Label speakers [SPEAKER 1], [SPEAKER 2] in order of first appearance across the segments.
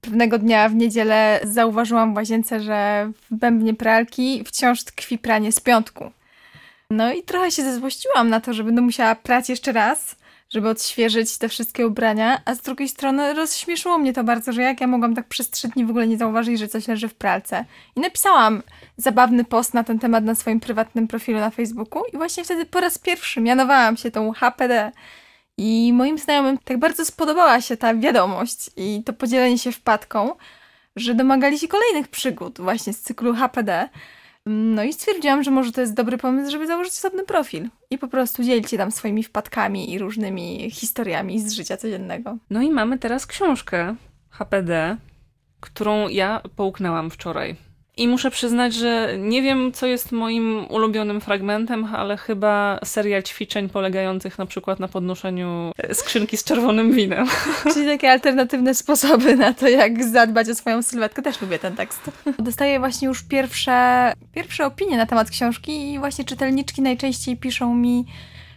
[SPEAKER 1] pewnego dnia w niedzielę zauważyłam w łazience, że w bębnie pralki wciąż tkwi pranie z piątku. No i trochę się zezłościłam na to, że będę musiała prać jeszcze raz, żeby odświeżyć te wszystkie ubrania, a z drugiej strony rozśmieszyło mnie to bardzo, że jak ja mogłam tak przez 3 dni w ogóle nie zauważyć, że coś leży w pralce. I napisałam zabawny post na ten temat na swoim prywatnym profilu na Facebooku i właśnie wtedy po raz pierwszy mianowałam się tą HPD. I moim znajomym tak bardzo spodobała się ta wiadomość i to podzielenie się wpadką, że domagali się kolejnych przygód właśnie z cyklu HPD. No i stwierdziłam, że może to jest dobry pomysł, żeby założyć osobny profil i po prostu dzielić się tam swoimi wpadkami i różnymi historiami z życia codziennego.
[SPEAKER 2] No i mamy teraz książkę HPD, którą ja połknęłam wczoraj. I muszę przyznać, że nie wiem, co jest moim ulubionym fragmentem, ale chyba seria ćwiczeń polegających na przykład na podnoszeniu skrzynki z czerwonym winem.
[SPEAKER 1] Czyli takie alternatywne sposoby na to, jak zadbać o swoją sylwetkę. Też lubię ten tekst. Dostaję właśnie już pierwsze opinie na temat książki i właśnie czytelniczki najczęściej piszą mi,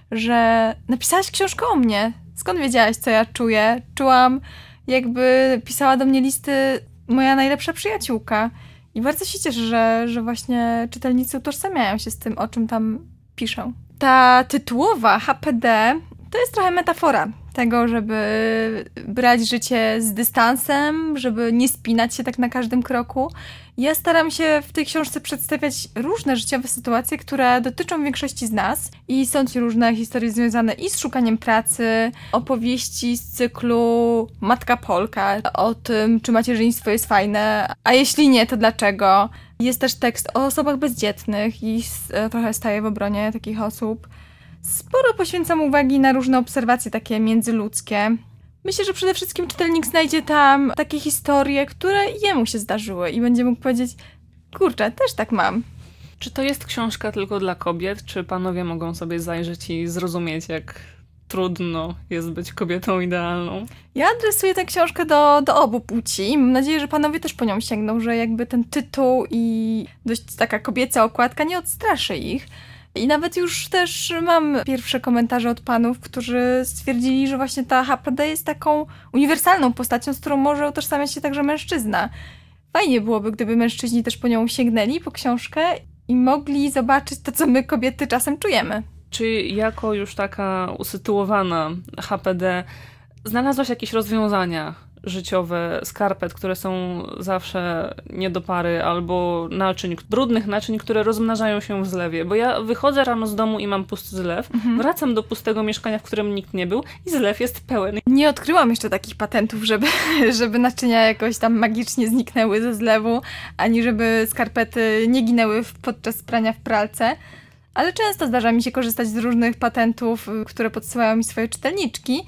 [SPEAKER 1] że napisałaś książkę o mnie. Skąd wiedziałaś, co ja czuję? Czułam, jakby pisała do mnie listy moja najlepsza przyjaciółka. I bardzo się cieszę, że właśnie czytelnicy utożsamiają się z tym, o czym tam piszą. Ta tytułowa HPD to jest trochę metafora tego, żeby brać życie z dystansem, żeby nie spinać się tak na każdym kroku. Ja staram się w tej książce przedstawiać różne życiowe sytuacje, które dotyczą większości z nas i są ci różne historie związane i z szukaniem pracy, opowieści z cyklu Matka Polka, o tym, czy macierzyństwo jest fajne, a jeśli nie, to dlaczego. Jest też tekst o osobach bezdzietnych i trochę staję w obronie takich osób. Sporo poświęcam uwagi na różne obserwacje takie międzyludzkie. Myślę, że przede wszystkim czytelnik znajdzie tam takie historie, które jemu się zdarzyły i będzie mógł powiedzieć, kurczę, też tak mam.
[SPEAKER 2] Czy to jest książka tylko dla kobiet, czy panowie mogą sobie zajrzeć i zrozumieć, jak trudno jest być kobietą idealną?
[SPEAKER 1] Ja adresuję tę książkę do obu płci i mam nadzieję, że panowie też po nią sięgną, że jakby ten tytuł i dość taka kobieca okładka nie odstraszy ich. I nawet już też mam pierwsze komentarze od panów, którzy stwierdzili, że właśnie ta HPD jest taką uniwersalną postacią, z którą może utożsamiać się także mężczyzna. Fajnie byłoby, gdyby mężczyźni też po nią sięgnęli, po książkę i mogli zobaczyć to, co my kobiety czasem czujemy.
[SPEAKER 2] Czy jako już taka usytuowana HPD znalazłaś jakieś rozwiązania życiowe skarpet, które są zawsze nie do pary, albo naczyń, brudnych naczyń, które rozmnażają się w zlewie? Bo ja wychodzę rano z domu i mam pusty zlew, wracam do pustego mieszkania, w którym nikt nie był i zlew jest pełen.
[SPEAKER 1] Nie odkryłam jeszcze takich patentów, żeby naczynia jakoś tam magicznie zniknęły ze zlewu, ani żeby skarpety nie ginęły podczas prania w pralce. Ale często zdarza mi się korzystać z różnych patentów, które podsyłają mi swoje czytelniczki.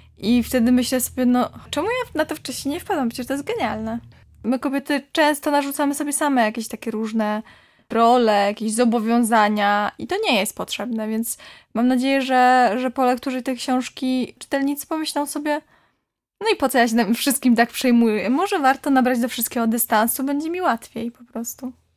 [SPEAKER 1] I wtedy myślę sobie, no czemu ja na to wcześniej nie wpadłam? Przecież to jest genialne. My kobiety często narzucamy sobie same jakieś takie różne role, jakieś zobowiązania i to nie jest potrzebne, więc mam nadzieję, że po lekturze tej książki czytelnicy pomyślą sobie, no i po co ja się tym wszystkim tak przejmuję? Może warto nabrać do wszystkiego dystansu, będzie mi łatwiej po prostu.